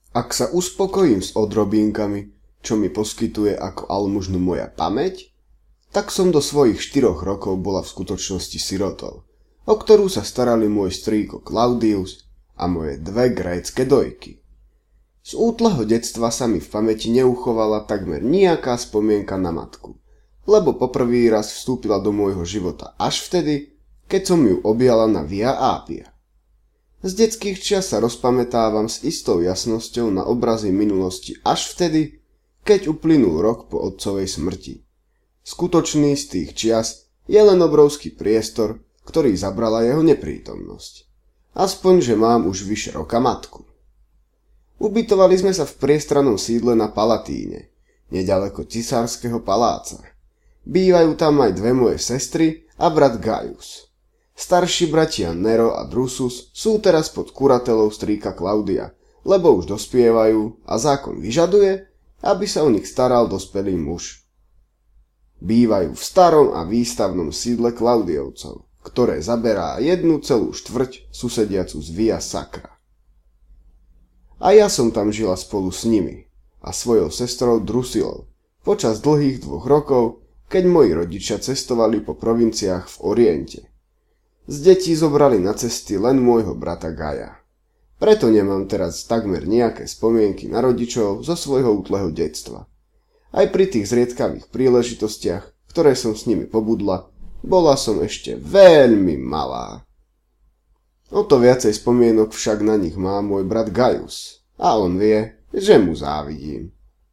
Ak sa uspokojím s odrobínkami, čo mi poskytuje ako almužnu moja pamäť, tak som do svojich 4 rokov bola v skutočnosti sirotou, o ktorú sa starali môj strýko Claudius a moje 2 grécke dojky. Z útleho detstva sa mi v pamäti neuchovala takmer nejaká spomienka na matku, lebo poprvý raz vstúpila do môjho života až vtedy, keď som ju objala na Via Appia. Z detských čias sa rozpamätávam s istou jasnosťou na obrazy minulosti až vtedy, keď uplynul rok po otcovej smrti. Skutočný z tých čias je len obrovský priestor, ktorý zabrala jeho neprítomnosť. Aspoň, že mám už vyše roka matku. Ubytovali sme sa v priestrannom sídle na Palatíne, neďaleko cisárskeho paláca. Bývajú tam aj 2 moje sestry a brat Gaius. Starší bratia Nero a Drusus sú teraz pod kuratelou strýka Klaudia, lebo už dospievajú a zákon vyžaduje, aby sa o nich staral dospelý muž. Bývajú v starom a výstavnom sídle Klaudiovcov, ktoré zaberá 1,4 susediacu z Via Sacra. A ja som tam žila spolu s nimi a svojou sestrou Drusilou počas dlhých 2 rokov, keď moji rodičia cestovali po provinciách v Oriente. Z detí zobrali na cesty len môjho brata Gaja. Preto nemám teraz takmer nejaké spomienky na rodičov zo svojho útleho detstva. Aj pri tých zriedkavých príležitostiach, ktoré som s nimi pobudla, bola som ešte veľmi malá. O to viacej spomienok však na nich má môj brat Gaius a on vie, že mu závidím.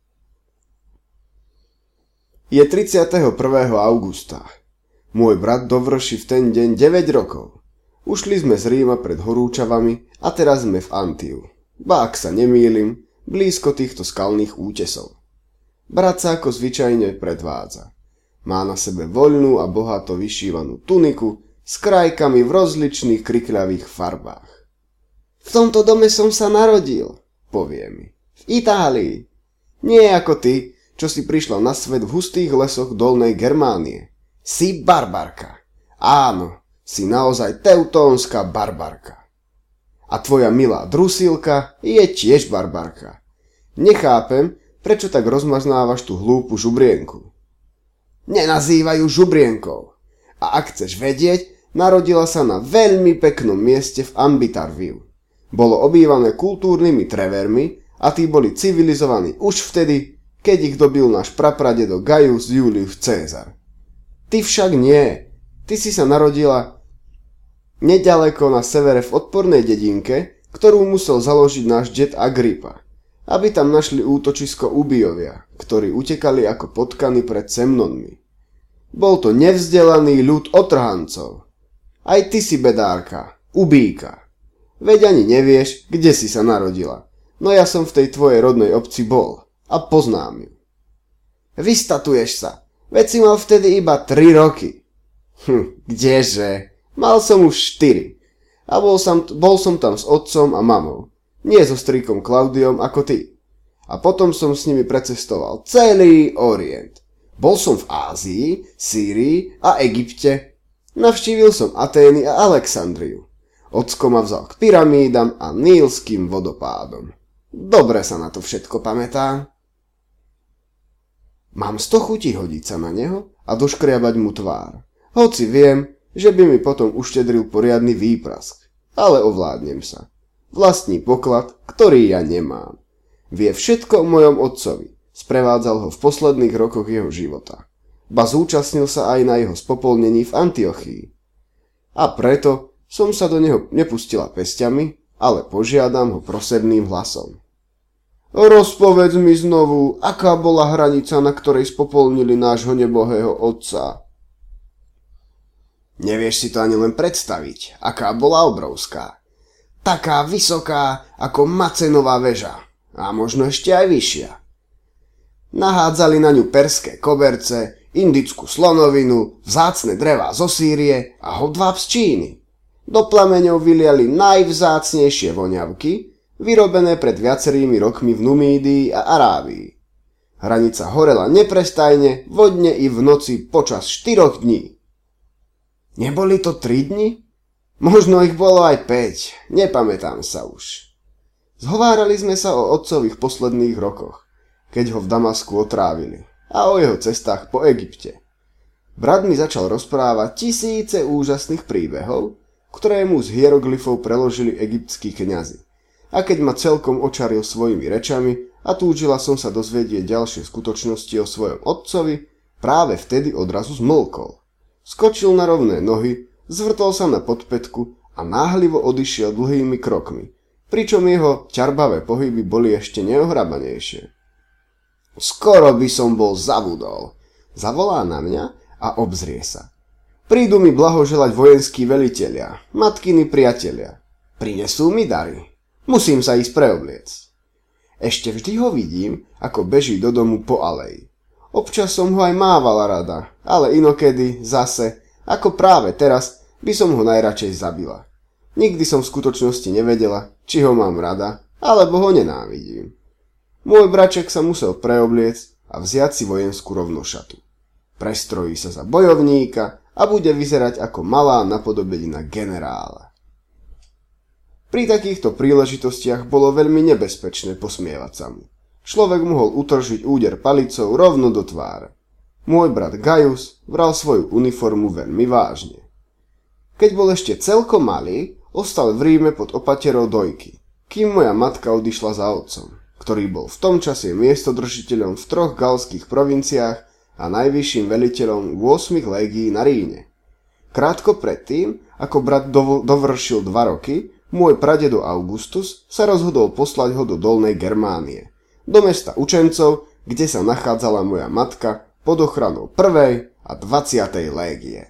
Je 31. augusta. Môj brat dovrší v ten deň 9 rokov. Ušli sme z Ríma pred horúčavami a teraz sme v Antiu. Ba ak sa nemýlim, blízko týchto skalných útesov. Brat sa ako zvyčajne predvádza. Má na sebe voľnú a bohato vyšívanú tuniku s krajkami v rozličných krikľavých farbách. V tomto dome som sa narodil, povie mi. V Itálii. Nie ako ty, čo si prišla na svet v hustých lesoch Dolnej Germánie. Si barbarka. Áno, si naozaj teutónska barbarka. A tvoja milá Drusilka je tiež barbarka. Nechápem, prečo tak rozmaznávaš tú hlúpu žubrienku. Nenazývajú žubrienkou. A ak chceš vedieť, narodila sa na veľmi peknom mieste v Ambitarviu. Bolo obývané kultúrnymi trevermi a tí boli civilizovaní už vtedy, keď ich dobil náš prapradedo Gaius Julius Caesar. Ty však nie. Ty si sa narodila neďaleko na severe v odpornej dedinke, ktorú musel založiť náš det Agrippa, aby tam našli útočisko Ubijovia, ktorí utekali ako potkany pred Semnonmi. Bol to nevzdelaný ľud otrhancov. Aj ty si bedárka, Ubíka. Veď ani nevieš, kde si sa narodila. No ja som v tej tvojej rodnej obci bol a poznám ju. Vystatuješ sa. Veď si mal vtedy iba 3 roky. Kdeže? Mal som už 4. A bol som tam s otcom a mamou. Nie so strýkom Klaudiom ako ty. A potom som s nimi precestoval celý Orient. Bol som v Ázii, Sýrii a Egypte. Navštívil som Atény a Alexandriu. Ocko ma vzal k pyramídam a nílským vodopádom. Dobre sa na to všetko pamätám. Mám 100 chutí hodiť sa na neho a doškriabať mu tvár. Hoci viem, že by mi potom uštedril poriadny výprask. Ale ovládnem sa. Vlastní poklad, ktorý ja nemám. Vie všetko o mojom otcovi. Sprevádzal ho v posledných rokoch jeho života. Ba zúčastnil sa aj na jeho spopolnení v Antiochii. A preto som sa do neho nepustila pesťami, ale požiadam ho prosebným hlasom. Rozpovedz mi znovu, aká bola hranica, na ktorej spopolnili nášho nebohého otca. Nevieš si to ani len predstaviť, aká bola obrovská. Taká vysoká ako Macenová väža a možno ešte aj vyššia. Nahádzali na ňu perské koberce, indickú slonovinu, vzácne drevá zo Sýrie a hodváb z Číny. Do plameňov vyliali najvzácnejšie voňavky, vyrobené pred viacerými rokmi v Numídii a Arábii. Hranica horela neprestajne, vodne i v noci počas 4 dní. Neboli to 3 dni? Možno ich bolo aj 5, nepamätám sa už. Zhovárali sme sa o otcových posledných rokoch, keď ho v Damasku otrávili, a o jeho cestách po Egypte. Brat mi začal rozprávať tisíce úžasných príbehov, ktoré mu z hieroglyfov preložili egyptskí kňazi. A keď ma celkom očaril svojimi rečami a túžila som sa dozvedieť ďalšie skutočnosti o svojom otcovi, práve vtedy odrazu zmlkol. Skočil na rovné nohy, zvrtol sa na podpätku a náhlivo odišiel dlhými krokmi, pričom jeho ťarbavé pohyby boli ešte neohrabanejšie. Skoro by som bol zavudol, zavolá na mňa a obzrie sa. Prídu mi blahoželať vojenskí velitelia, matkiny priatelia. Prinesú mi dary. Musím sa ísť preobliecť. Ešte vždy ho vidím, ako beží do domu po aleji. Občas som ho aj mávala rada, ale inokedy, zase, ako práve teraz, by som ho najradšej zabila. Nikdy som v skutočnosti nevedela, či ho mám rada, alebo ho nenávidím. Môj braček sa musel preobliecť a vziať si vojenskú rovnošatu. Prestrojí sa za bojovníka a bude vyzerať ako malá napodobenina generála. Pri takýchto príležitostiach bolo veľmi nebezpečné posmievať sa mu. Človek mohol utržiť úder palicou rovno do tváre. Môj brat Gaius bral svoju uniformu veľmi vážne. Keď bol ešte celkom malý, ostal v Ríme pod opaterou dojky, kým moja matka odišla za otcom, ktorý bol v tom čase miestodržiteľom v 3 galských provinciách a najvyšším veliteľom 8 légií na Ríne. Krátko predtým, ako brat dovršil 2 roky, môj pradedo Augustus sa rozhodol poslať ho do Dolnej Germánie, do mesta učencov, kde sa nachádzala moja matka pod ochranou 1. a 20. légie.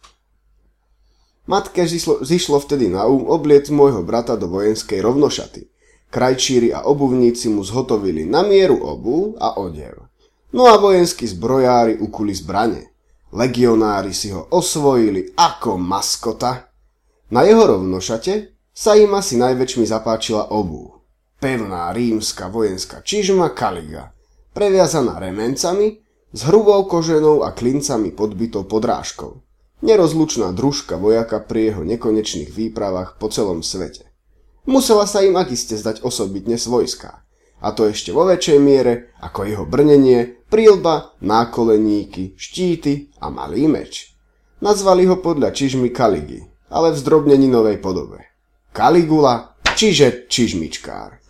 Matke zišlo vtedy na obliec môjho brata do vojenskej rovnošaty. Krajčíri a obuvníci mu zhotovili na mieru obuv a odev. No a vojenskí zbrojári ukuli zbrane. Legionári si ho osvojili ako maskota. Na jeho rovnošate sa im asi najväčšmi zapáčila obuv. Pevná rímska vojenská čižma Caliga, previazaná remencami, s hrubou koženou a klincami podbitou podrážkou. Nerozlučná družka vojaka pri jeho nekonečných výpravách po celom svete. Musela sa im akiste zdať osobitne svojská, a to ešte vo väčšej miere ako jeho brnenie, príľba, nákoleníky, štíty a malý meč. Nazvali ho podľa čižmy Caligy, ale v zdrobnení novej podobe. Caligula, čiže čižmičkár.